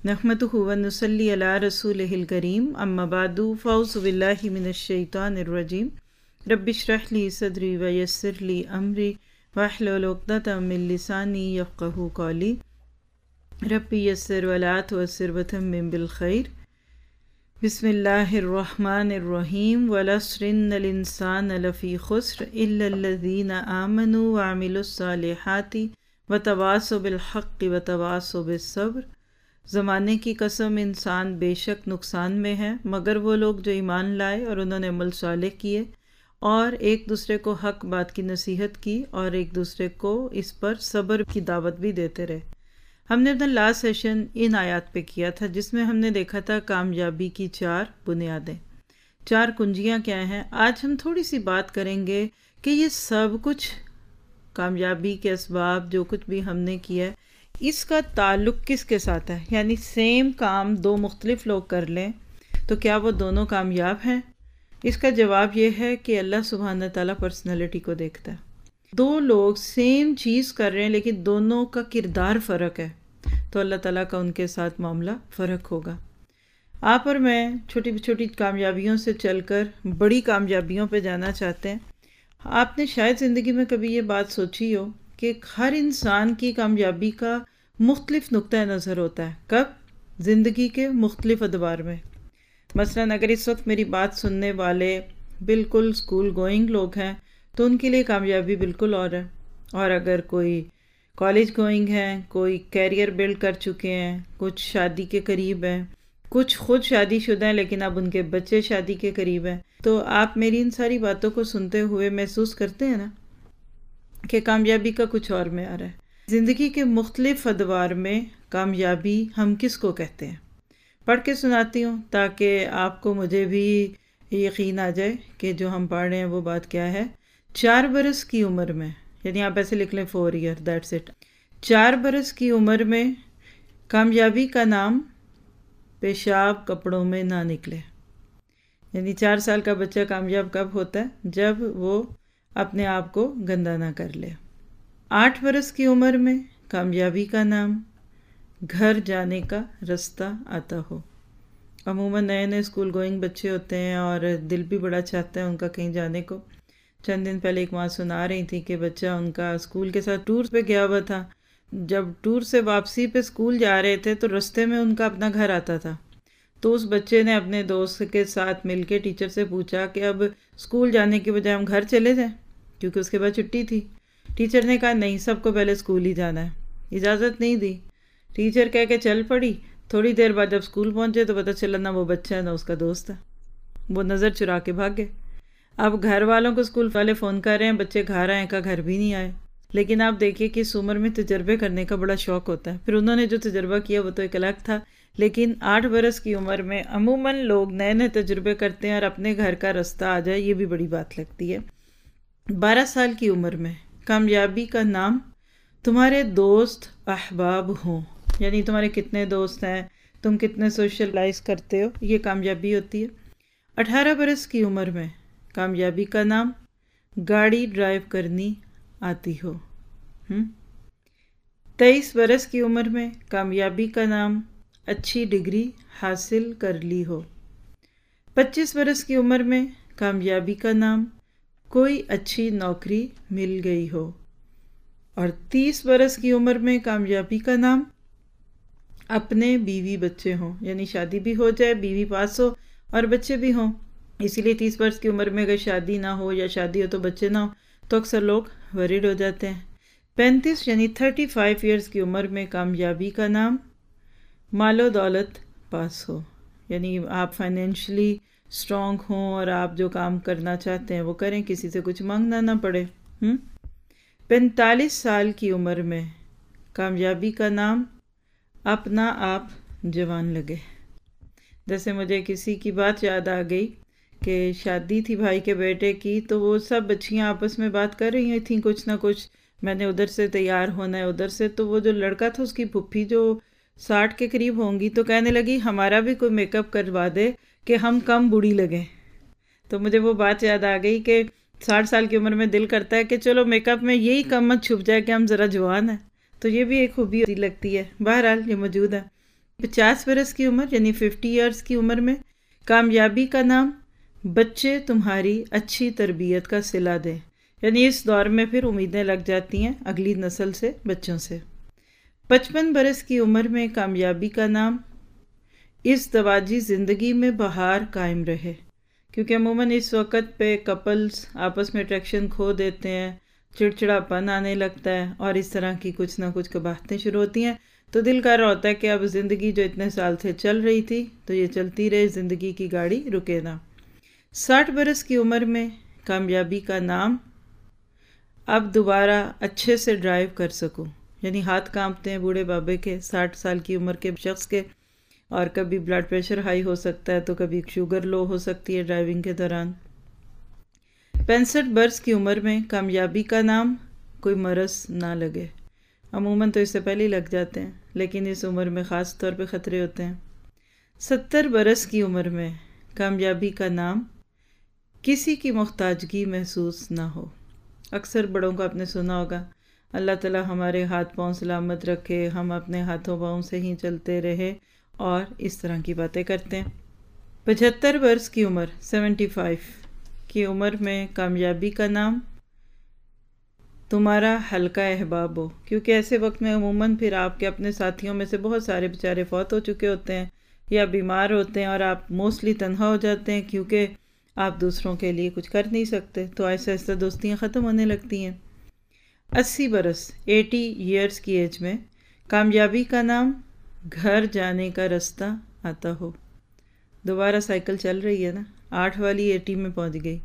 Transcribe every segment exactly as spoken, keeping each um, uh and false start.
नहमदुहु व नुसल्ली अला रसूलिहिल करीम अम्मा बादु फ़अऊज़ु बिल्लाहि मिनश शैतानिर रजीम रब्बि इश्रह ली सदरी व यस्सिर ली अमरी वहलुल उक़दतम मिन लिसानी यफ़क़हू क़ौली रब्बि यस्सिर व ला तुअस्सिर व तम्मिम बिल खैर। बिस्मिल्लाहिर रहमानिर रहीम वल अस्रि इन्नल इंसाना लफ़ी खुस्र इल्लल लज़ीना आमनू व अमिलुस सालिहाति व तवासौ बिल हक़्क़ि व तवासौ बिस सब्र। ज़माने की कसम, इंसान बेशक नुकसान में है मगर वो लोग जो ईमान लाए और उन्होंने अमल सालेह किए और एक दूसरे को हक बात की नसीहत की और एक दूसरे को इस पर सब्र की दावत भी देते रहे। हमने अपना लास्ट सेशन इन आयत पे किया था जिसमें हमने देखा था कामयाबी की चार बुनियादें, चार कुंजियां क्या हैं। आज हम थोड़ी सी बात करेंगे कि ये सब कुछ कामयाबी के असबाब जो कुछ भी हमने किया है इसका ताल्लुक़ किसके साथ है, यानी सेम काम दो मुख्तलिफ लोग कर लें तो क्या वो दोनों कामयाब हैं। इसका जवाब ये है कि अल्लाह सुब्हानहू तआला पर्सनैलिटी को देखता है। दो लोग सेम चीज़ कर रहे हैं लेकिन दोनों का किरदार फ़र्क है तो अल्लाह ताला का उनके साथ मामला फ़र्क होगा। आप और मैं छोटी छोटी कामयाबियों से चलकर बड़ी कामयाबियों पे जाना चाहते हैं। आपने शायद ज़िंदगी में कभी ये बात सोची हो कि हर इंसान की कामयाबी का मुख्तलिफ नुक्ता नज़र होता है। कब? ज़िंदगी के मुख्तलिफ अदवार में। मसलन अगर इस वक्त मेरी बात सुनने वाले बिल्कुल स्कूल गोइंग लोग हैं तो उनके लिए कामयाबी बिल्कुल और है, और अगर कोई कॉलेज गोइंग हैं, कोई कैरियर बिल्ड कर चुके हैं, कुछ शादी के करीब हैं, कुछ खुद शादीशुदा हैं लेकिन अब उनके बच्चे शादी के करीब हैं, तो आप मेरी इन सारी बातों को सुनते हुए महसूस करते हैं ना कि कामयाबी का कुछ और मेयार है। ज़िंदगी के मुख्तलिफ अदवार में कामयाबी हम किसको कहते हैं, पढ़ के सुनाती हूँ ताकि आपको मुझे भी यकीन आ जाए कि जो हम पढ़ रहे हैं वो बात क्या है। चार बरस की उम्र में, यानी आप ऐसे लिख लें फोर ईयर, दैट्स इट। चार बरस की उम्र में कामयाबी का नाम पेशाब कपड़ों में ना निकले। यानी चार साल का बच्चा कामयाब कब होता है? जब वो अपने आप को गंदा ना कर ले। आठ बरस की उम्र में कामयाबी का नाम घर जाने का रास्ता आता हो। अमूमन नए नए स्कूल गोइंग बच्चे होते हैं और दिल भी बड़ा चाहता है उनका कहीं जाने को। चंद दिन पहले एक माँ सुना रही थी कि बच्चा उनका स्कूल के साथ टूर पे गया हुआ था। जब टूर से वापसी पे स्कूल जा रहे थे तो रास्ते में उनका अपना घर आता था, तो उस बच्चे ने अपने दोस्त के साथ मिलके टीचर से पूछा कि अब स्कूल जाने के बजाय हम घर चले जाएं, क्योंकि उसके बाद छुट्टी थी। टीचर ने कहा नहीं, सबको पहले स्कूल ही जाना है। इजाज़त नहीं दी। टीचर कह के चल पड़ी। थोड़ी देर बाद जब स्कूल पहुंचे तो पता चला ना वो बच्चा है ना उसका दोस्त है। वो नज़र चुरा के भाग गए। अब घर वालों को स्कूल वाले फ़ोन कर रहे हैं बच्चे घर आए का, घर भी नहीं आए। लेकिन आप देखिए कि इस उम्र में तजर्बे करने का बड़ा शौक़ होता है। फिर उन्होंने जो तजर्बा किया वो तो एक अलग था, लेकिन आठ बरस की उम्र में अमूमन लोग नए नए तजुर्बे करते हैं और अपने घर का रास्ता आ जाए ये भी बड़ी बात लगती है। बारह साल की उम्र में कामयाबी का नाम तुम्हारे दोस्त अहबाब हों, यानी तुम्हारे कितने दोस्त हैं, तुम कितने सोशलाइज करते हो, ये कामयाबी होती है। अठारह बरस की उम्र में कामयाबी का नाम गाड़ी ड्राइव करनी आती हो। तेईस बरस की उम्र में कामयाबी का नाम अच्छी डिग्री हासिल कर ली हो। पच्चीस बरस की उम्र में कामयाबी का नाम कोई अच्छी नौकरी मिल गई हो। और तीस बरस की उम्र में कामयाबी का नाम अपने बीवी बच्चे हों, यानी शादी भी हो जाए, बीवी पास हो और बच्चे भी हों। इसीलिए तीस बरस की उम्र में अगर शादी ना हो या शादी हो तो बच्चे ना हो तो अक्सर लोग वरीड हो जाते हैं। पैंतीस यानी थर्टी फाइव ईयर्स की उम्र में कामयाबी का नाम मालो दौलत पास हो, यानी आप फाइनेंशियली स्ट्रॉन्ग हों और आप जो काम करना चाहते हैं वो करें, किसी से कुछ मांगना ना पड़े। पैंतालीस साल की उम्र में कामयाबी का नाम अपना आप जवान लगे। जैसे मुझे किसी की बात याद आ गई कि शादी थी भाई के बेटे की, तो वो सब बच्चियां आपस में बात कर रही थी कुछ ना कुछ, मैंने उधर से तैयार होना है उधर से। तो वो जो लड़का था उसकी फुफ्फी जो साठ के करीब होंगी तो कहने लगी हमारा भी कोई मेकअप करवा दे कि हम कम बूढ़ी लगें। तो मुझे वो बात याद आ गई कि साठ साल की उम्र में दिल करता है कि चलो मेकअप में यही कम मत छुप जाए कि हम ज़रा जवान हैं। तो ये भी एक खूबी लगती है। बहरहाल ये मौजूद है। پچاس برس کی عمر یعنی ففٹی ایئرس کی عمر میں کامیابی کا نام بچے تمہاری اچھی تربیت کا صلہ دیں، یعنی اس دور میں پھر امیدیں لگ جاتی ہیں اگلی نسل سے، بچوں سے۔ پچپن برس کی عمر میں کامیابی کا نام اس دواجی زندگی میں بہار قائم رہے، کیونکہ عموماً اس وقت پہ کپلز آپس میں اٹریکشن کھو دیتے ہیں، چڑچڑا پن آنے لگتا ہے اور اس طرح کی کچھ نہ کچھ قباحتیں شروع ہوتی ہیں، تو دل کر رہا ہوتا ہے کہ اب زندگی جو اتنے سال سے چل رہی تھی تو یہ چلتی رہے، زندگی کی گاڑی رکے نہ۔ ساٹھ برس کی عمر میں کامیابی کا نام اب دوبارہ اچھے سے ڈرائیو کر سکوں، یعنی ہاتھ کانپتے ہیں بوڑھے بابے کے، ساٹھ سال کی عمر کے شخص کے، اور کبھی بلڈ پریشر ہائی ہو سکتا ہے تو کبھی شوگر لو ہو سکتی ہے ڈرائیونگ کے دوران۔ پینسٹھ برس کی عمر میں کامیابی کا نام کوئی مرض نہ لگے، عموماً تو اس سے پہلے ہی لگ جاتے ہیں لیکن اس عمر میں خاص طور پہ خطرے ہوتے ہیں۔ ستر برس کی عمر میں کامیابی کا نام کسی کی محتاجگی محسوس نہ ہو۔ اکثر بڑوں کو آپ نے سنا ہوگا، اللہ تعالیٰ ہمارے ہاتھ پاؤں سلامت رکھے، ہم اپنے ہاتھوں پاؤں سے ہی چلتے رہے، اور اس طرح کی باتیں کرتے ہیں۔ پچہتر برس کی عمر سیونٹی فائیو کی عمر میں کامیابی کا نام تمہارا حلقہ احباب ہو، کیونکہ ایسے وقت میں عموماً پھر آپ کے اپنے ساتھیوں میں سے بہت سارے بیچارے فوت ہو چکے ہوتے ہیں یا بیمار ہوتے ہیں، اور آپ موسٹلی تنہا ہو جاتے ہیں کیونکہ آپ دوسروں کے لیے کچھ کر نہیں سکتے، تو ایسے ایسے دوستیاں ختم ہونے لگتی ہیں۔ اسی برس ایٹی ایئرس کی ایج میں کامیابی کا نام گھر جانے کا رستہ آتا ہو۔ دوبارہ سائیکل چل رہی ہے نا، آٹھ والی ایٹی میں پہنچ گئی۔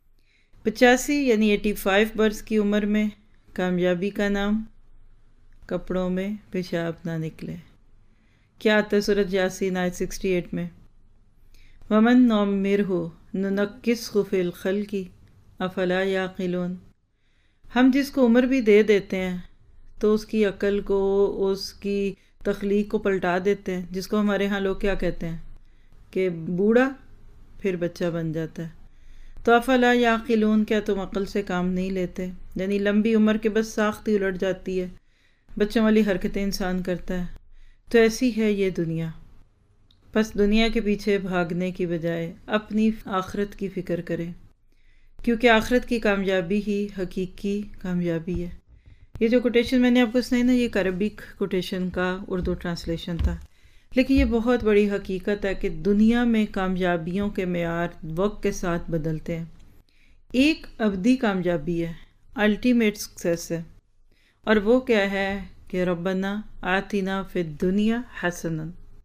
پچاسی یعنی ایٹی فائیو برس کی عمر میں کامیابی کا نام کپڑوں میں پیشاب نہ نکلے۔ کیا آتا ہے سورۃ یاسین آیت سکسٹی ایٹ میں؟ وَمَن نُعَمِّرْهُ نُنَكِّسْهُ فِي الْخَلْقِ أَفَلَا يَعْقِلُونَ۔ ہم جس کو عمر بھی دے دیتے ہیں تو اس کی عقل کو، اس کی تخلیق کو پلٹا دیتے ہیں، جس کو ہمارے ہاں لوگ کیا کہتے ہیں کہ بوڑھا پھر بچہ بن جاتا ہے۔ تو افلا یعقلون، کیا تم عقل سے کام نہیں لیتے؟ یعنی لمبی عمر کے بس ساخت ہی الٹ جاتی ہے، بچوں والی حرکتیں انسان کرتا ہے۔ تو ایسی ہے یہ دنیا، بس دنیا کے پیچھے بھاگنے کی بجائے اپنی آخرت کی فکر کریں، کیونکہ آخرت کی کامیابی ہی حقیقی کامیابی ہے۔ یہ جو کوٹیشن میں نے آپ کو سنائی نا، یہ ایک عربک کوٹیشن کا اردو ٹرانسلیشن تھا، لیکن یہ بہت بڑی حقیقت ہے کہ دنیا میں کامیابیوں کے معیار وقت کے ساتھ بدلتے ہیں۔ ایک ابدی کامیابی ہے، الٹیمیٹ سکسیس ہے، اور وہ کیا ہے کہ ربنا آتنا فی الدنیا حسنا،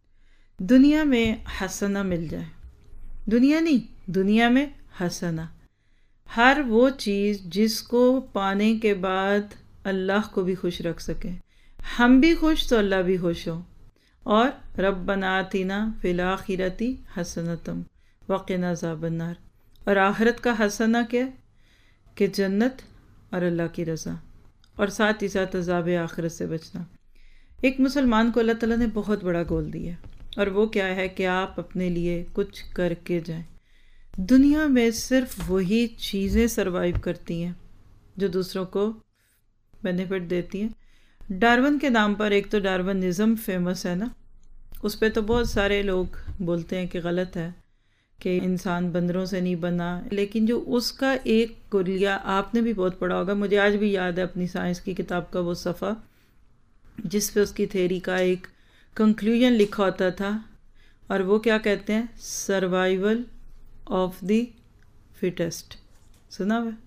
دنیا میں حسنا مل جائے، دنیا نہیں، دنیا میں حسنا، ہر وہ چیز جس کو پانے کے بعد اللہ کو بھی خوش رکھ سکے، ہم بھی خوش تو اللہ بھی خوش ہو۔ اور ربنا آتنا فی الآخرۃ حسنۃ وقنا عذاب النار، اور آخرت کا حسنہ کیا کہ جنت اور اللہ کی رضا، اور ساتھ ہی ساتھ عذاب آخرت سے بچنا۔ ایک مسلمان کو اللہ تعالیٰ نے بہت بڑا گول دیا، اور وہ کیا ہے کہ آپ اپنے لیے کچھ کر کے جائیں۔ دنیا میں صرف وہی چیزیں سروائیو کرتی ہیں جو دوسروں کو بینیفٹ دیتی ہیں۔ ڈارون کے نام پر ایک تو ڈارونزم فیمس ہے نا، اس پہ تو بہت سارے لوگ بولتے ہیں کہ غلط ہے کہ انسان بندروں سے نہیں بنا، لیکن جو اس کا ایک کلیہ آپ نے بھی بہت پڑھا ہوگا، مجھے آج بھی یاد ہے اپنی سائنس کی کتاب کا وہ صفحہ جس پہ اس کی تھیری کا ایک کنکلوژن لکھا ہوتا تھا، اور وہ کیا کہتے ہیں؟ سروائیول آف دی فٹسٹ، سنا ہوا؟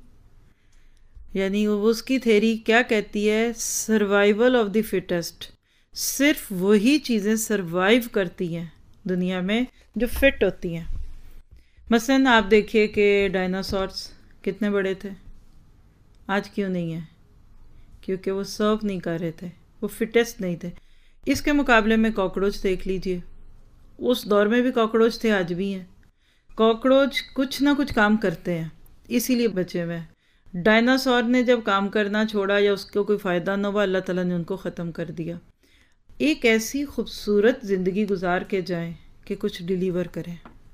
یعنی وہ اس کی تھیری کیا کہتی ہے؟ سروائیول آف دی فٹسٹ، صرف وہی چیزیں سروائیو کرتی ہیں دنیا میں جو فٹ ہوتی ہیں۔ مثلاً آپ دیکھیے کہ ڈائناسورس کتنے بڑے تھے، آج کیوں نہیں ہیں؟ کیونکہ وہ سرو نہیں کر رہے تھے، وہ فٹسٹ نہیں تھے۔ اس کے مقابلے میں کاکروچ دیکھ لیجئے، اس دور میں بھی کاکروچ تھے، آج بھی ہیں۔ کاکروچ کچھ نہ کچھ کام کرتے ہیں، اسی لیے بچے ہوئے ہیں۔ ڈائناسور نے جب کام کرنا چھوڑا یا اس کو کوئی فائدہ نہ ہوا، اللہ تعالیٰ نے ان کو ختم کر دیا۔ ایک ایسی خوبصورت زندگی گزار کے جائیں کہ کچھ ڈیلیور کریں۔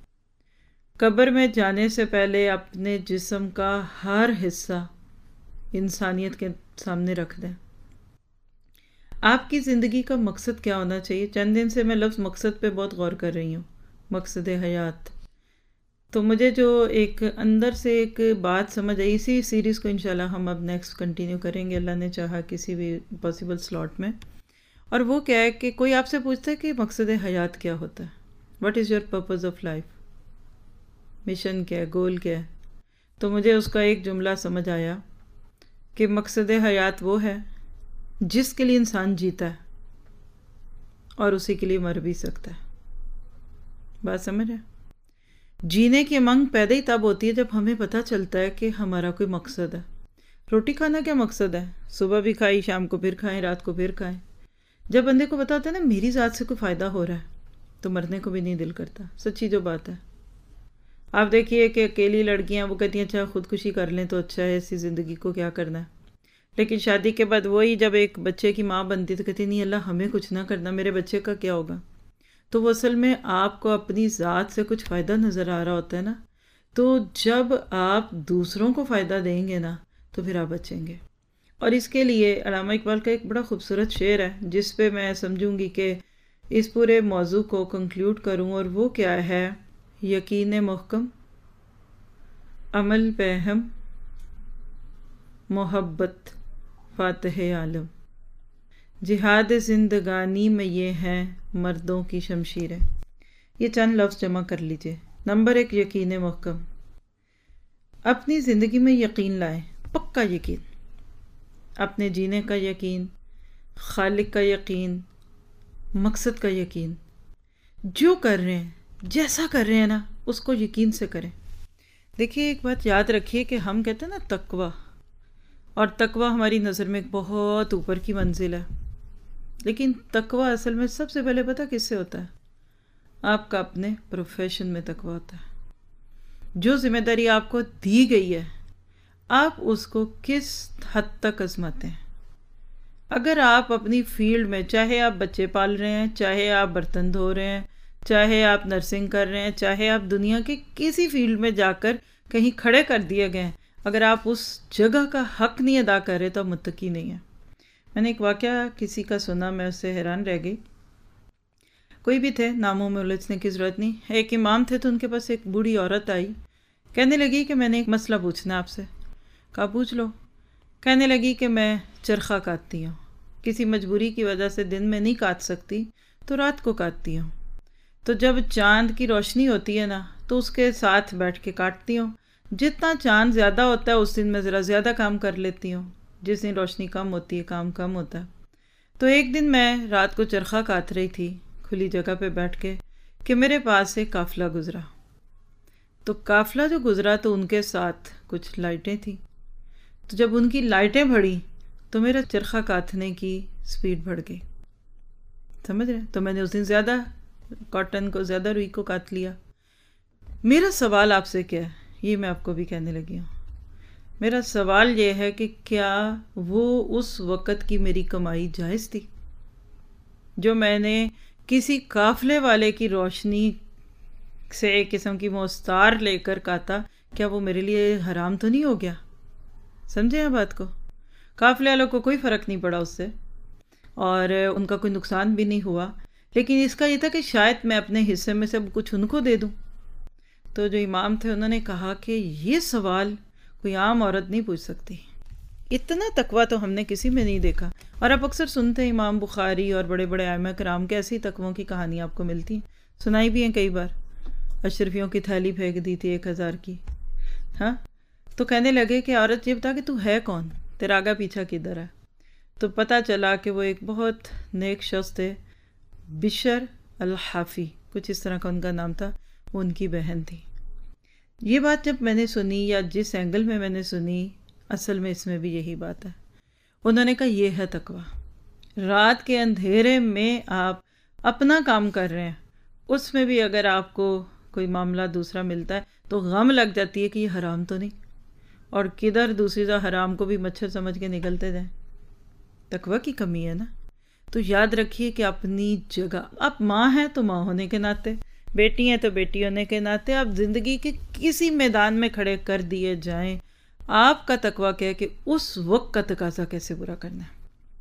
قبر میں جانے سے پہلے اپنے جسم کا ہر حصہ انسانیت کے سامنے رکھ دیں۔ آپ کی زندگی کا مقصد کیا ہونا چاہیے؟ چند دن سے میں لفظ مقصد پہ بہت غور کر رہی ہوں، مقصد حیات. تو مجھے جو ایک اندر سے ایک بات سمجھ آئی، اسی سیریز کو انشاءاللہ ہم اب نیکسٹ کنٹینیو کریں گے اللہ نے چاہا کسی بھی پاسبل سلاٹ میں. اور وہ کیا ہے کہ کوئی آپ سے پوچھتا ہے کہ مقصد حیات کیا ہوتا ہے، what is your purpose of life, mission کیا ہے، گول کیا ہے؟ تو مجھے اس کا ایک جملہ سمجھ آیا کہ مقصد حیات وہ ہے جس کے لیے انسان جیتا ہے اور اسی کے لیے مر بھی سکتا ہے. بات سمجھ ہے؟ جینے کی امنگ پیدا ہی تب ہوتی ہے جب ہمیں پتہ چلتا ہے کہ ہمارا کوئی مقصد ہے. روٹی کھانا کیا مقصد ہے؟ صبح بھی کھائی، شام کو پھر کھائیں، رات کو پھر کھائیں. جب بندے کو پتہ ہوتا ہے نا میری ذات سے کوئی فائدہ ہو رہا ہے تو مرنے کو بھی نہیں دل کرتا. سچی جو بات ہے. آپ دیکھیے کہ اکیلی لڑکیاں وہ کہتی ہیں اچھا خودکشی کر لیں تو اچھا ہے، ایسی زندگی کو کیا کرنا ہے. لیکن شادی کے بعد وہی جب ایک بچے کی ماں بنتی تو کہتی نہیں اللہ ہمیں کچھ نہ کرنا، میرے بچے کا کیا ہوگا. تو وہ اصل میں آپ کو اپنی ذات سے کچھ فائدہ نظر آ رہا ہوتا ہے نا. تو جب آپ دوسروں کو فائدہ دیں گے نا تو پھر آپ بچیں گے. اور اس کے لیے علامہ اقبال کا ایک بڑا خوبصورت شعر ہے جس پہ میں سمجھوں گی کہ اس پورے موضوع کو کنکلیوڈ کروں، اور وہ کیا ہے؟ یقین محکم، عمل پہ ہم، محبت فاتح عالم، جہاد زندگانی میں یہ ہیں مردوں کی شمشیریں. یہ چند لفظ جمع کر لیجئے. نمبر ایک، یقین محکم. اپنی زندگی میں یقین لائیں، پکا یقین. اپنے جینے کا یقین، خالق کا یقین، مقصد کا یقین. جو کر رہے ہیں، جیسا کر رہے ہیں نا، اس کو یقین سے کریں. دیکھیے ایک بات یاد رکھیے کہ ہم کہتے ہیں نا تقویٰ، اور تقویٰ ہماری نظر میں ایک بہت اوپر کی منزل ہے. لیکن تقویٰ اصل میں سب سے پہلے پتہ کس سے ہوتا ہے؟ آپ کا اپنے پروفیشن میں تقویٰ ہوتا ہے. جو ذمہ داری آپ کو دی گئی ہے آپ اس کو کس حد تک آزماتے ہیں. اگر آپ اپنی فیلڈ میں، چاہے آپ بچے پال رہے ہیں، چاہے آپ برتن دھو رہے ہیں، چاہے آپ نرسنگ کر رہے ہیں، چاہے آپ دنیا کے کسی فیلڈ میں جا کر کہیں کھڑے کر دیے گئے ہیں، اگر آپ اس جگہ کا حق نہیں ادا کر رہے تو آپ متقی نہیں ہیں. میں نے ایک واقعہ کسی کا سنا، میں اس سے حیران رہ گئی. کوئی بھی تھے، ناموں میں الجھنے کی ضرورت نہیں. ایک امام تھے تو ان کے پاس ایک بوڑھی عورت آئی، کہنے لگی کہ میں نے ایک مسئلہ پوچھنا آپ سے. کہا پوچھ لو. کہنے لگی کہ میں چرخہ کاٹتی ہوں، کسی مجبوری کی وجہ سے دن میں نہیں کاٹ سکتی تو رات کو کاٹتی ہوں. تو جب چاند کی روشنی ہوتی ہے نا تو اس کے ساتھ بیٹھ کے کاٹتی ہوں. جتنا چاند زیادہ ہوتا ہے اس دن میں ذرا زیادہ کام کر لیتی ہوں، جس دن روشنی کم ہوتی ہے کام کم ہوتا ہے. تو ایک دن میں رات کو چرخہ کاٹ رہی تھی کھلی جگہ پہ بیٹھ کے کہ میرے پاس ایک قافلہ گزرا. تو قافلہ جو گزرا تو ان کے ساتھ کچھ لائٹیں تھیں. تو جب ان کی لائٹیں بڑھیں تو میرا چرخہ کاٹنے کی سپیڈ بڑھ گئی. سمجھ رہے؟ تو میں نے اس دن زیادہ کاٹن کو، زیادہ روئی کو کاٹ لیا. میرا سوال آپ سے کیا ہے؟ یہ میں آپ کو بھی کہنے لگی ہوں. میرا سوال یہ ہے کہ کیا وہ اس وقت کی میری کمائی جائز تھی؟ جو میں نے کسی قافلے والے کی روشنی سے ایک قسم کی موستار لے کر کاتا، کیا وہ میرے لیے حرام تو نہیں ہو گیا؟ سمجھے ہیں بات کو؟ قافلے والوں کو کوئی فرق نہیں پڑا اس سے، اور ان کا کوئی نقصان بھی نہیں ہوا. لیکن اس کا یہ تھا کہ شاید میں اپنے حصے میں سے کچھ ان کو دے دوں. تو جو امام تھے انہوں نے کہا کہ یہ سوال کوئی عام عورت نہیں پوچھ سکتی. اتنا تقویٰ تو ہم نے کسی میں نہیں دیکھا. اور آپ اکثر سنتے ہیں امام بخاری اور بڑے بڑے ائمہ کرام کے ایسی تقووں کی کہانیاں آپ کو ملتی ہیں، سنائی بھی ہیں کئی بار. اشرفیوں کی تھیلی پھینک دی تھی ایک ہزار کی. ہاں، تو کہنے لگے کہ عورت یہ بتا کہ تو ہے کون، تیرا آگا پیچھا کدھر ہے. تو پتہ چلا کہ وہ ایک بہت نیک شخص تھے، بشر الحافی کچھ اس طرح کا ان کا نام تھا، وہ ان کی بہن تھی. یہ بات جب میں نے سنی، یا جس اینگل میں میں نے سنی، اصل میں اس میں بھی یہی بات ہے. انہوں نے کہا یہ ہے تقویٰ. رات کے اندھیرے میں آپ اپنا کام کر رہے ہیں، اس میں بھی اگر آپ کو کوئی معاملہ دوسرا ملتا ہے تو غم لگ جاتی ہے کہ یہ حرام تو نہیں، اور کدھر دوسری جگہ حرام کو بھی مچھر سمجھ کے نکلتے جائیں. تقویٰ کی کمی ہے نا. تو یاد رکھیے کہ اپنی جگہ، آپ ماں ہیں تو ماں ہونے کے ناطے، بیٹی ہیں تو بیٹی ہونے کے ناطے، آپ زندگی کے کسی میدان میں کھڑے کر دیے جائیں، آپ کا تقویٰ کیا ہے کہ اس وقت کا تقاضا کیسے پورا کرنا ہے.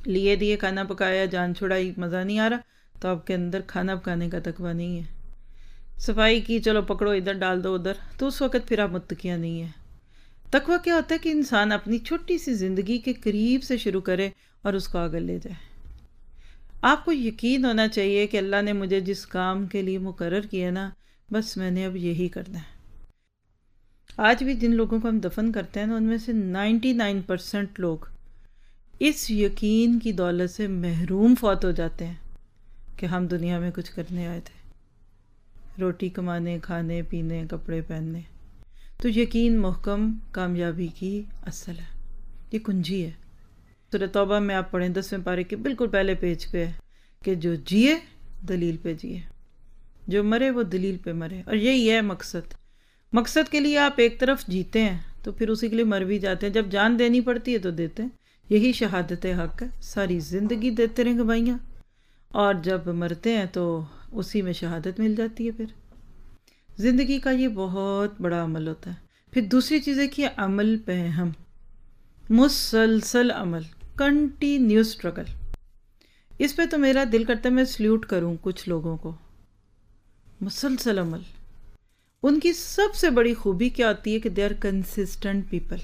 لیے دیے کھانا پکایا، جان چھڑائی، مزہ نہیں آ رہا، تو آپ کے اندر کھانا پکانے کا تقویٰ نہیں ہے۔ صفائی کی، چلو پکڑو ادھر ڈال دو ادھر، تو اس وقت پھر آپ متقیہ نہیں ہے۔ تقویٰ کیا ہوتا ہے کہ انسان اپنی چھوٹی سی زندگی کے قریب سے شروع کرے اور اس کو آگے لے جائے۔ آپ کو یقین ہونا چاہیے کہ اللہ نے مجھے جس کام کے لیے مقرر کیا نا، بس میں نے اب یہی کرنا ہے۔ آج بھی جن لوگوں کو ہم دفن کرتے ہیں نا، ان میں سے نائنٹی نائن پرسنٹ لوگ اس یقین کی دولت سے محروم فوت ہو جاتے ہیں کہ ہم دنیا میں کچھ کرنے آئے تھے، روٹی کمانے، کھانے پینے، کپڑے پہننے۔ تو یقین محکم کامیابی کی اصل ہے، یہ کنجی ہے۔ سورۃ توبہ میں آپ پڑھیں، دسویں پارے کے بالکل پہلے پیج پہ ہے کہ جو جیے دلیل پہ جیے، جو مرے وہ دلیل پہ مرے۔ اور یہی ہے مقصد۔ مقصد کے لیے آپ ایک طرف جیتے ہیں تو پھر اسی کے لیے مر بھی جاتے ہیں، جب جان دینی پڑتی ہے تو دیتے ہیں۔ یہی شہادت حق ہے، ساری زندگی دیتے رہیں گوائیاں، اور جب مرتے ہیں تو اسی میں شہادت مل جاتی ہے۔ پھر زندگی کا یہ بہت بڑا عمل ہوتا ہے۔ پھر دوسری چیز ہے کہ عمل پہ ہم مسلسل عمل، کنٹینیو اسٹرگل، اس پہ تو میرا دل کرتا ہے میں سلیوٹ کروں کچھ لوگوں کو۔ مسلسل عمل، ان کی سب سے بڑی خوبی کیا ہوتی ہے کہ دے آر کنسسٹنٹ پیپل۔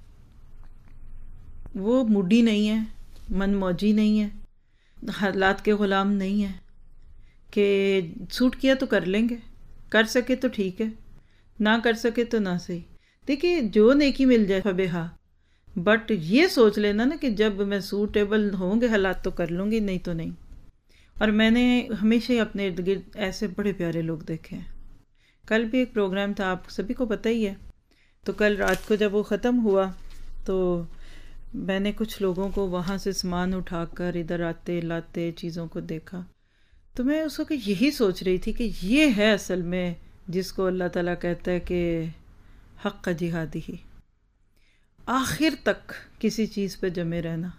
وہ موڈی نہیں ہے، من موجی نہیں ہے، حالات کے غلام نہیں ہے کہ سوٹ کیا تو کر لیں گے، کر سکے تو ٹھیک ہے، نہ کر سکے تو نہ صحیح۔ دیکھیے جو نیکی مل جائے فبہا، بٹ یہ سوچ لینا نا کہ جب میں سوٹیبل ہوں گے حالات تو کر لوں گی، نہیں تو نہیں۔ اور میں نے ہمیشہ ہی اپنے ارد گرد ایسے بڑے پیارے لوگ دیکھے ہیں۔ کل بھی ایک پروگرام تھا، آپ سبھی کو پتہ ہی ہے، تو کل رات کو جب وہ ختم ہوا تو میں نے کچھ لوگوں کو وہاں سے سامان اٹھا کر ادھر آتے لاتے چیزوں کو دیکھا، تو میں اس وقت یہی سوچ رہی تھی کہ یہ ہے اصل میں جس کو اللہ تعالیٰ کہتا ہے کہ حق کا جہادی ہی، آخر تک کسی چیز پہ جمے رہنا،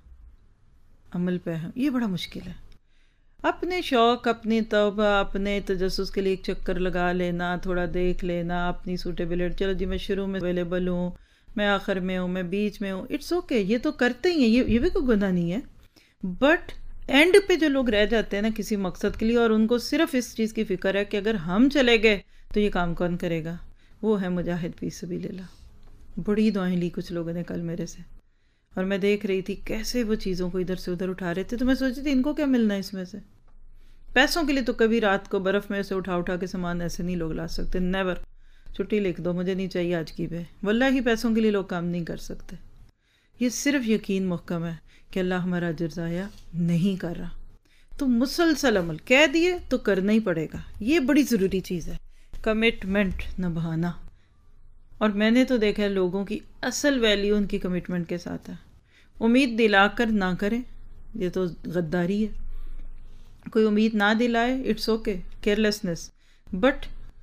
عمل پہ ہے۔ یہ بڑا مشکل ہے۔ اپنے شوق، اپنی توبہ، اپنے تجسس کے لیے ایک چکر لگا لینا، تھوڑا دیکھ لینا اپنی سوٹیبلٹی، چلو جی میں شروع میں اویلیبل ہوں، میں آخر میں ہوں، میں بیچ میں ہوں، اٹس اوکے، یہ تو کرتے ہی ہیں، یہ یہ بھی کوئی گناہ نہیں ہے۔ بٹ اینڈ پہ جو لوگ رہ جاتے ہیں نا کسی مقصد کے لیے، اور ان کو صرف اس چیز کی فکر ہے کہ اگر ہم چلے گئے تو یہ کام کون کرے گا، وہ ہے مجاہد فی سبیل اللہ۔ بڑی دعائیں لی کچھ لوگوں نے کل میرے سے، اور میں دیکھ رہی تھی کیسے وہ چیزوں کو ادھر سے ادھر اٹھا رہے تھے، تو میں سوچی تھی ان کو کیا ملنا ہے اس میں سے۔ پیسوں کے لیے تو کبھی رات کو برف میں سے اٹھا اٹھا کے سامان ایسے نہیں لوگ لا سکتے، نیور۔ چھٹی لکھ دو، مجھے نہیں چاہیے آج کی بے، واللہ ہی پیسوں کے لیے لوگ کام نہیں کر سکتے۔ یہ صرف یقین محکم ہے کہ اللہ ہمارا اجر ضائع نہیں کر رہا۔ تو مسلسل عمل کہہ دیے تو کرنا ہی پڑے گا، یہ بڑی ضروری چیز ہے، کمٹمنٹ نبھانا۔ اور میں نے تو دیکھا ہے لوگوں کی اصل ویلیو ان کی کمٹمنٹ کے ساتھ ہے۔ امید دلا کر نہ کریں، یہ تو غداری ہے۔ کوئی امید نہ دلائے، اٹس اوکے، کیئرلیسنس، بٹ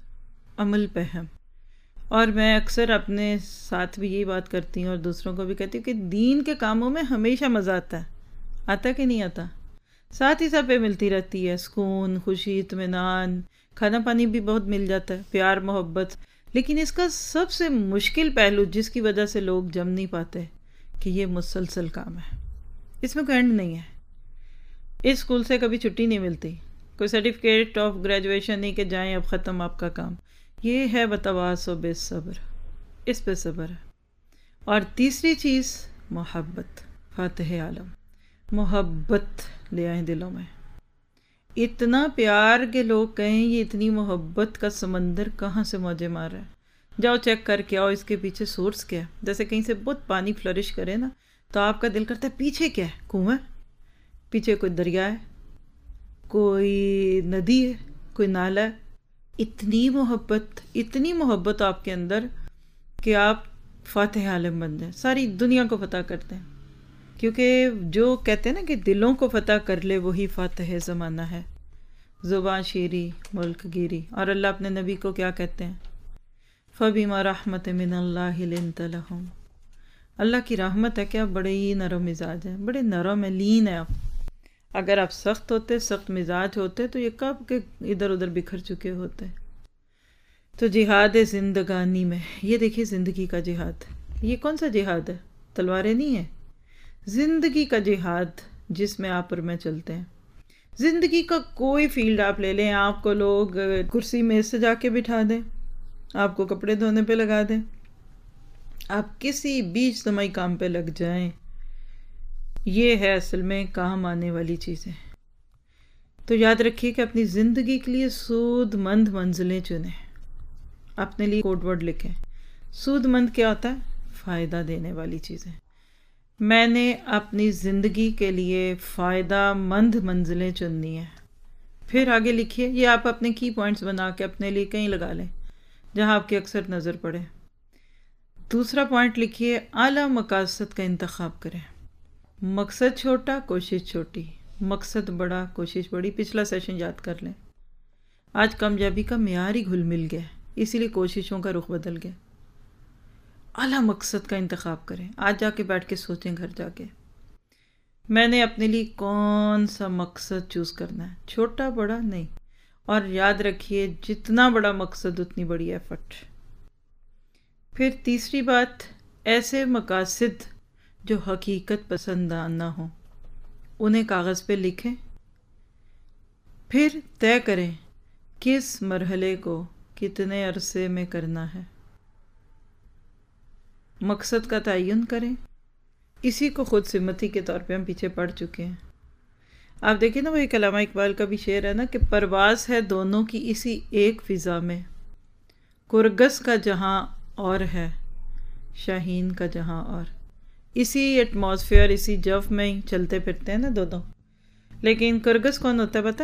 عمل پہ ہم۔ اور میں اکثر اپنے ساتھ بھی یہی بات کرتی ہوں اور دوسروں کو بھی کہتی ہوں کہ دین کے کاموں میں ہمیشہ مزہ آتا ہے، آتا کہ نہیں آتا؟ ساتھ ہی ساتھ پہ ملتی رہتی ہے سکون، خوشی، اطمینان، کھانا پانی بھی بہت مل جاتا ہے، پیار محبت۔ لیکن اس کا سب سے مشکل پہلو جس کی وجہ سے لوگ جم نہیں پاتے کہ یہ مسلسل کام ہے، اس میں کوئی اینڈ نہیں ہے۔ اس اسکول سے کبھی چھٹی نہیں ملتی، کوئی سرٹیفکیٹ آف گریجویشن نہیں کہ جائیں اب ختم آپ کا کام۔ یہ ہے بتواصوا بالصبر، اس پہ صبر ہے۔ اور تیسری چیز محبت، فاتح عالم، محبت لے آئیں دلوں میں، اتنا پیار کے لوگ کہیں یہ اتنی محبت کا سمندر کہاں سے موجے مار رہا ہے۔ جاؤ چیک کر کے آؤ اس کے پیچھے سورس کیا ہے۔ جیسے کہیں سے بہت پانی فلرش کرے نا تو آپ کا دل کرتا ہے پیچھے کیا ہے، کنواں، پیچھے کوئی دریا ہے، کوئی ندی ہے، کوئی نالا ہے۔ اتنی محبت، اتنی محبت آپ کے اندر کہ آپ فاتح عالم بن جائیں، ساری دنیا کو فتح کرتے ہیں۔ کیونکہ جو کہتے ہیں نا کہ دلوں کو فتح کر لے وہی فاتح زمانہ ہے، زبان شیری ملک گیری۔ اور اللہ اپنے نبی کو کیا کہتے ہیں؟ فَبِمَا رَحْمَةٍ مِّنَ اللَّهِ لِنْتَ لَهُمْ۔ اللہ کی رحمت ہے کہ آپ بڑے ہی نرم مزاج ہیں، بڑے نرم ہیں، لین ہیں آپ۔ اگر آپ سخت ہوتے، سخت مزاج ہوتے تو یہ کب کے ادھر ادھر بکھر چکے ہوتے۔ تو جہاد زندگانی میں، یہ دیکھیے زندگی کا جہاد، یہ کون سا جہاد ہے؟ تلواریں نہیں ہیں، زندگی کا جہاد جس میں آپ اور میں چلتے ہیں۔ زندگی کا کوئی فیلڈ آپ لے لیں، آپ کو لوگ کرسی میز سے جا کے بٹھا دیں، آپ کو کپڑے دھونے پہ لگا دیں، آپ کسی بھی اجتماعی کام پہ لگ جائیں، یہ ہے اصل میں کام آنے والی چیزیں۔ تو یاد رکھیے کہ اپنی زندگی کے لیے سود مند منزلیں چنیں، اپنے لیے کوڈ ورڈ لکھیں۔ سود مند کیا ہوتا ہے؟ فائدہ دینے والی چیزیں۔ میں نے اپنی زندگی کے لیے فائدہ مند منزلیں چننی ہیں۔ پھر آگے لکھیے، یہ آپ اپنے کی پوائنٹس بنا کے اپنے لیے کہیں لگا لیں جہاں آپ کی اکثر نظر پڑے۔ دوسرا پوائنٹ لکھیے، اعلیٰ مقاصد کا انتخاب کریں۔ مقصد چھوٹا، کوشش چھوٹی، مقصد بڑا، کوشش بڑی۔ پچھلا سیشن یاد کر لیں۔ آج کامیابی کا معیار ہی گھل مل گیا، اسی لیے کوششوں کا رخ بدل گیا۔ اعلیٰ مقصد کا انتخاب کریں۔ آج جا کے بیٹھ کے سوچیں، گھر جا کے میں نے اپنے لیے کون سا مقصد چوز کرنا ہے، چھوٹا بڑا نہیں۔ اور یاد رکھیے، جتنا بڑا مقصد اتنی بڑی ایفرٹ۔ پھر تیسری بات، ایسے مقاصد جو حقیقت پسندانہ ہوں انہیں کاغذ پہ لکھیں، پھر طے کریں کس مرحلے کو کتنے عرصے میں کرنا ہے۔ مقصد کا تعین کریں۔ اسی کو خود سمتی کے طور پہ ہم پیچھے پڑھ چکے ہیں۔ آپ دیکھیں نا، وہ ایک علامہ اقبال کا بھی شعر ہے نا کہ پرواز ہے دونوں کی اسی ایک فضا میں، کرگس کا جہاں اور ہے، شاہین کا جہاں اور۔ اسی ایٹماسفیئر، اسی جو میں ہی چلتے پھرتے ہیں نا دونوں۔ لیکن کرگس کون ہوتا ہے پتہ؟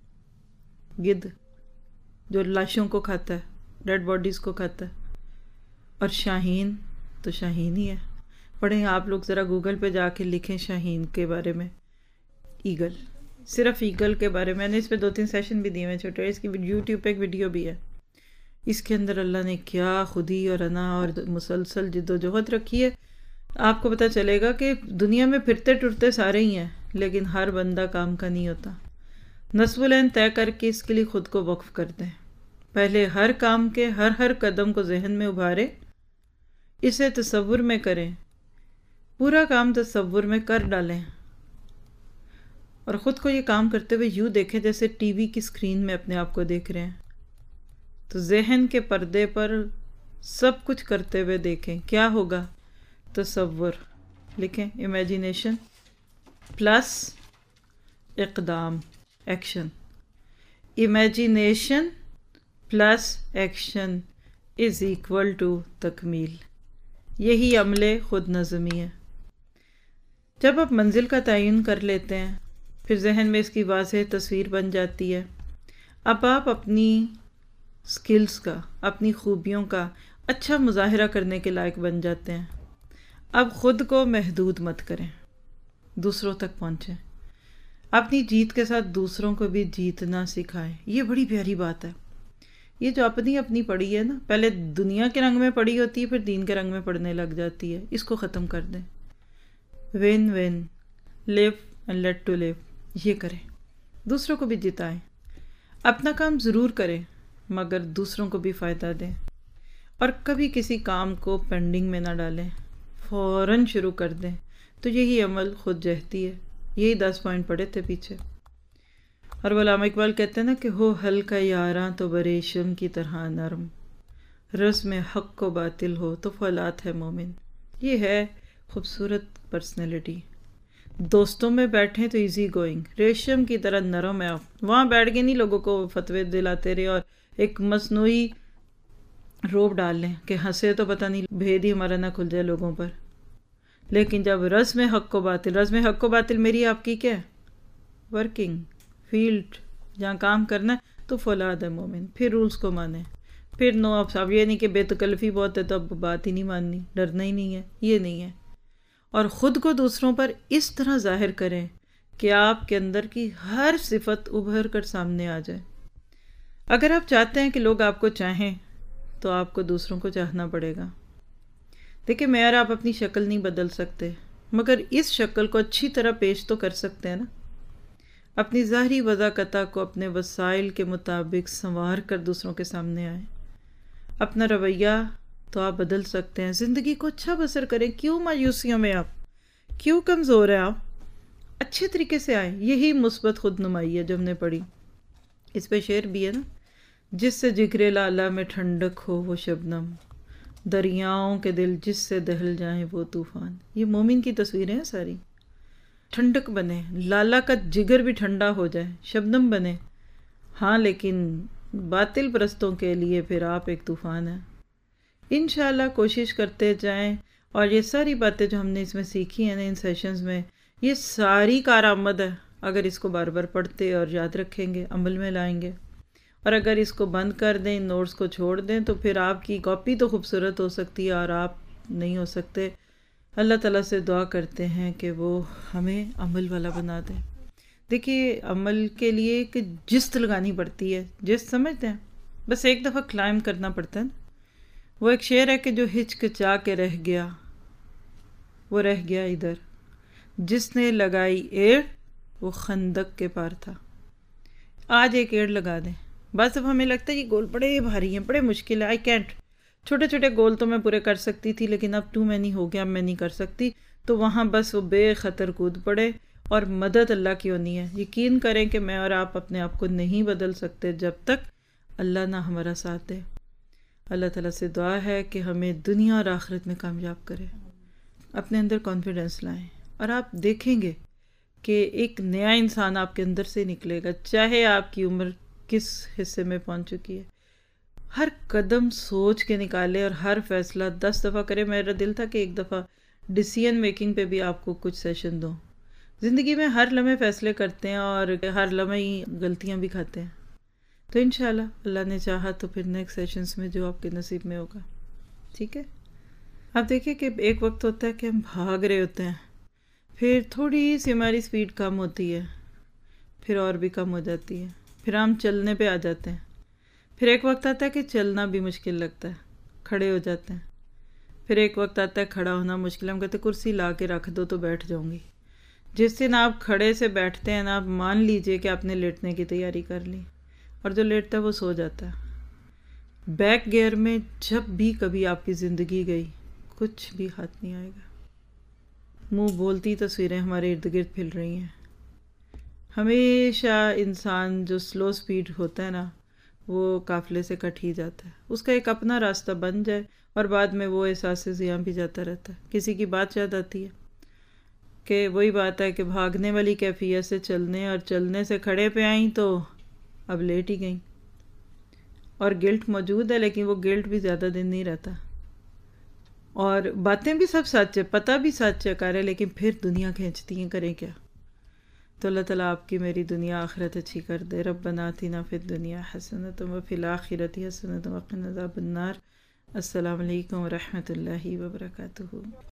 گدھ، جو لاشوں کو کھاتا ہے، ڈیڈ باڈیز کو کھاتا ہے۔ اور شاہین تو شاہین ہی ہے۔ پڑھیں آپ لوگ ذرا گوگل پہ جا کے لکھیں شاہین کے بارے میں، ایگل، صرف ایگل کے بارے میں۔ میں نے اس پہ دو تین سیشن بھی دیے ہیں چھوٹے، اس کی یوٹیوب پہ ایک ویڈیو بھی ہے۔ اس کے اندر اللہ نے کیا خودی اور انا اور مسلسل جد و جہد رکھی ہے۔ آپ کو پتہ چلے گا کہ دنیا میں پھرتے ٹرتے سارے ہی ہیں، لیکن ہر بندہ کام کا نہیں ہوتا۔ نصب العین طے کر کے اس کے لیے خود کو وقف کر دیں۔ پہلے ہر کام کے ہر ہر قدم کو ذہن میں ابھاریں، اسے تصور میں کریں، پورا کام تصور میں کر ڈالیں، اور خود کو یہ کام کرتے ہوئے یوں دیکھیں جیسے ٹی وی کی اسکرین میں اپنے آپ کو دیکھ رہے ہیں۔ تو ذہن کے پردے پر سب کچھ کرتے ہوئے دیکھیں، کیا ہوگا؟ تصور لکھیں، امیجینیشن پلس اقدام، action. Imagination plus action is equal to تکمیل۔ یہی عمل خود نظمی ہے۔ جب آپ منزل کا تعین کر لیتے ہیں، پھر ذہن میں اس کی واضح تصویر بن جاتی ہے۔ اب آپ اپنی سکلز کا، اپنی خوبیوں کا اچھا مظاہرہ کرنے کے لائق بن جاتے ہیں۔ اب خود کو محدود مت کریں، دوسروں تک پہنچیں۔ اپنی جیت کے ساتھ دوسروں کو بھی جیتنا سکھائیں۔ یہ بڑی پیاری بات ہے۔ یہ جو اپنی اپنی پڑھی ہے نا، پہلے دنیا کے رنگ میں پڑھی ہوتی ہے، پھر دین کے رنگ میں پڑھنے لگ جاتی ہے۔ اس کو ختم کر دیں۔ Win win, live and let to live, یہ کریں۔ دوسروں کو بھی جتائیں۔ اپنا کام ضرور کریں، مگر دوسروں کو بھی فائدہ دیں۔ اور کبھی کسی کام کو پینڈنگ میں نہ ڈالیں، فوراً شروع کر دیں۔ تو یہی عمل خود جہتی ہے۔ یہی دس پوائنٹ پڑے تھے پیچھے۔ اور وہ علامہ اقبال کہتے ہیں نا کہ ہو ہلکا یاراں تو بریشم کی طرح نرم، رسم حق کو باطل ہو تو فولاد ہے مومن۔ یہ ہے خوبصورت پرسنالٹی۔ دوستوں میں بیٹھیں تو ایزی گوئنگ، ریشم کی طرح نرم ہے۔ آپ وہاں بیٹھ کے نہیں لوگوں کو فتوے دلاتے رہے اور ایک مصنوعی روب ڈال لیں کہ ہنسے تو پتہ نہیں بھید ہی ہمارا نہ کھل جائے لوگوں پر۔ لیکن جب رسم حق کو باطل، رسم حق کو باطل میری آپ کی کیا ہے؟ ورکنگ فیلڈ، جہاں کام کرنا ہے تو فولاد ہے مومن۔ پھر رولز کو مانیں، پھر نو آپ صاحب یہ نہیں کہ بے تکلفی بہت ہے تو اب بات ہی نہیں ماننی، ڈرنا ہی نہیں ہے، یہ نہیں ہے۔ اور خود کو دوسروں پر اس طرح ظاہر کریں کہ آپ کے اندر کی ہر صفت ابھر کر سامنے آ جائے۔ اگر آپ چاہتے ہیں کہ لوگ آپ کو چاہیں تو آپ کو دوسروں کو چاہنا پڑے گا۔ دیکھیں معیار آپ اپنی شکل نہیں بدل سکتے، مگر اس شکل کو اچھی طرح پیش تو کر سکتے ہیں نا۔ اپنی ظاہری وضاقتہ کو اپنے وسائل کے مطابق سنوار کر دوسروں کے سامنے آئیں۔ اپنا رویہ تو آپ بدل سکتے ہیں، زندگی کو اچھا بسر کریں۔ کیوں مایوسیوں میں آپ، کیوں کمزور ہیں آپ؟ اچھے طریقے سے آئیں. یہی مثبت خود نمائی ہے جو ہم نے پڑھی. اس پہ شعر بھی ہے نا، جس سے جگر لالہ میں ٹھنڈک ہو وہ شبنم، دریاؤں کے دل جس سے دہل جائیں وہ طوفان. یہ مومن کی تصویریں ہیں ساری. ٹھنڈک بنے، لالا کا جگر بھی ٹھنڈا ہو جائے، شبنم بنے. ہاں لیکن باطل پرستوں کے لیے پھر آپ ایک طوفان ہیں. انشاءاللہ کوشش کرتے جائیں. اور یہ ساری باتیں جو ہم نے اس میں سیکھی ہیں نا ان سیشنز میں، یہ ساری کارآمد ہے اگر اس کو بار بار پڑھتے اور یاد رکھیں گے، عمل میں لائیں گے. اور اگر اس کو بند کر دیں، ان نوٹس کو چھوڑ دیں، تو پھر آپ کی کاپی تو خوبصورت ہو سکتی ہے اور آپ نہیں ہو سکتے. اللہ تعالیٰ سے دعا کرتے ہیں کہ وہ ہمیں عمل والا بنا دے. دیکھیے عمل کے لیے ایک جست لگانی پڑتی ہے. جست سمجھتے ہیں؟ بس ایک دفعہ کلائم کرنا پڑتا ہے. وہ ایک شعر ہے کہ جو ہچکچا کے رہ گیا وہ رہ گیا ادھر، جس نے لگائی ایڑ وہ خندق کے پار تھا. آج ایک ایڑ لگا دیں. بس اب ہمیں لگتا ہے یہ گول بڑے بھاری ہیں، بڑے مشکل ہے، آئی کینٹ. چھوٹے چھوٹے گول تو میں پورے کر سکتی تھی لیکن اب ٹو مینی ہو گیا، اب میں نہیں کر سکتی. تو وہاں بس وہ بے خطر کود پڑے اور مدد اللہ کی ہونی ہے. یقین کریں کہ میں اور آپ اپنے آپ کو نہیں بدل سکتے جب تک اللہ نہ ہمارا ساتھ دے. اللہ تعالیٰ سے دعا ہے کہ ہمیں دنیا اور آخرت میں کامیاب کرے. اپنے اندر کانفیڈنس لائیں اور آپ دیکھیں گے کہ ایک نیا انسان آپ کے اندر سے نکلے گا، چاہے آپ کی عمر کس حصے میں پہنچ چکی ہے. ہر قدم سوچ کے نکالے اور ہر فیصلہ دس دفعہ کرے. میرا دل تھا کہ ایک دفعہ ڈیسیژن میکنگ پہ بھی آپ کو کچھ سیشن دوں. زندگی میں ہر لمحے فیصلے کرتے ہیں اور ہر لمحے ہی غلطیاں بھی کھاتے ہیں. تو انشاءاللہ اللہ نے چاہا تو پھر نیکسٹ سیشنز میں جو آپ کے نصیب میں ہوگا. ٹھیک ہے؟ آپ دیکھیں کہ ایک وقت ہوتا ہے کہ ہم بھاگ رہے ہوتے ہیں، پھر تھوڑی سی ہماری سپیڈ کم ہوتی ہے، پھر اور بھی کم ہو جاتی ہے، پھر ہم چلنے پہ آ جاتے ہیں. پھر ایک وقت آتا ہے کہ چلنا بھی مشکل لگتا ہے، کھڑے ہو جاتے ہیں. پھر ایک وقت آتا ہے کھڑا ہونا مشکل، ہم کہتے ہیں کرسی لا کے رکھ دو تو بیٹھ جاؤں گی. جس دن آپ کھڑے سے بیٹھتے ہیں نا، آپ مان لیجئے کہ آپ نے لیٹنے کی تیاری کر لی، اور جو لیٹتا ہے وہ سو جاتا ہے. بیک گیئر میں جب بھی کبھی آپ کی زندگی گئی کچھ بھی ہاتھ نہیں آئے گا. منہ بولتی تصویریں ہمارے ارد گرد پھیل رہی ہیں. ہمیشہ انسان جو سلو سپیڈ ہوتا ہے نا وہ قافلے سے کٹ ہی جاتا ہے. اس کا ایک اپنا راستہ بن جائے اور بعد میں وہ احساس زیاں بھی جاتا رہتا ہے. کسی کی بات یاد آتی ہے کہ وہی بات ہے کہ بھاگنے والی کیفیت سے چلنے اور چلنے سے کھڑے پہ آئیں تو اب لیٹ ہی گئیں. اور گلٹ موجود ہے لیکن وہ گلٹ بھی زیادہ دن نہیں رہتا. اور باتیں بھی سب سچ ہے، پتہ بھی سچ ہے کر ہے، لیکن پھر دنیا کھینچتی ہیں، کریں کیا. تو اللہ تعالیٰ آپ کی میری دنیا آخرت اچھی کر دے. ربنا آتنا فی الدنیا حسنۃ وفی الآخرۃ حسنۃ وقنا عذاب النار. السلام علیکم ورحمۃ اللہ وبرکاتہ.